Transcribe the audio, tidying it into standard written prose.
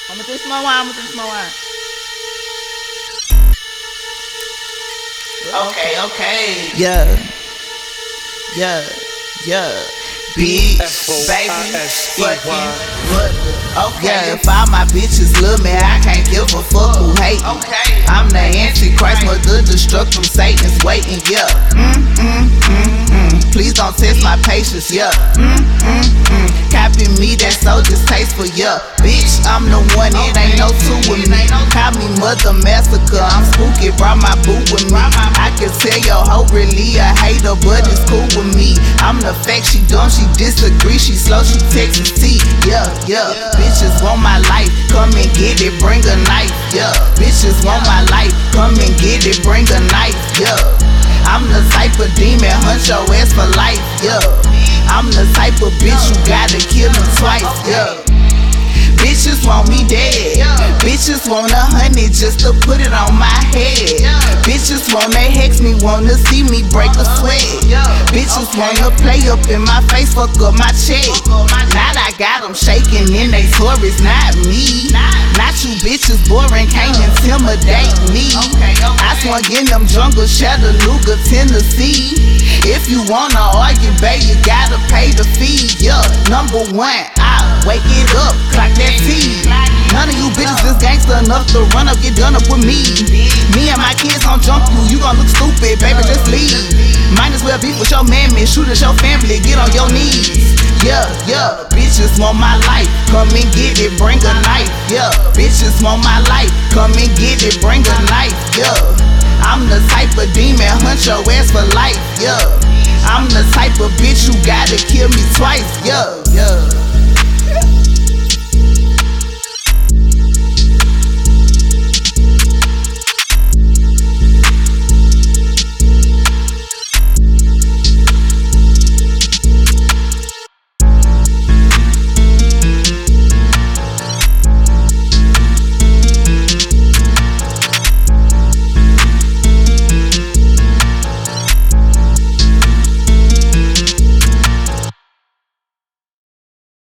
I'ma drink some more wine, I'ma drink some more wine. Okay. Yeah. Bitch, baby, fucking what? Okay, if all my bitches love me, I can't give a fuck who hate me. I'm the Antichrist, mother destructive, Satan's waiting, yeah. Please don't test my patience, yeah. Copy me, that's so distasteful, yeah. Bitch, I'm the one, it ain't no two with me. Call me Mother Massacre, I'm spooky, brought my boo with me. I can tell your hoe really a hater, but it's cool with me. I'm the fact, she dumb, she disagree, she slow, she Texas T, yeah. Bitches want my life, come and get it, bring a knife, yeah. Bitches want my life, come and get it, bring a knife, yeah. I'm the type of demon, hunt your ass for life, yeah. I'm the type of bitch you gotta kill me twice, yeah. Bitches want me dead. Bitches want 100 just to put it on my head. Bitches wanna hex me, wanna see me break a sweat. Bitches wanna play up in my face, fuck up my check. Now I got them shaking in they stories, not me. Not you bitches boring, can't intimidate me. I swung in them jungle, Chattanooga, Tennessee. If you wanna argue, babe, you gotta pay the fee, yeah. Number one, I'll wake it up, clock that T. None of you bitches is gangster enough to run up, get done up with me. Me and my kids gon' jump you gon' look stupid, baby, just leave. Might as well beef with your man, shoot at your family, get on your knees. Yeah, bitches want my life, come and get it, bring a knife, yeah. Bitches want my life, come and get it, bring a knife, yeah. I'm the type of demon, hunt your ass for life, yeah. I'm the type of bitch you gotta kill me twice, yeah.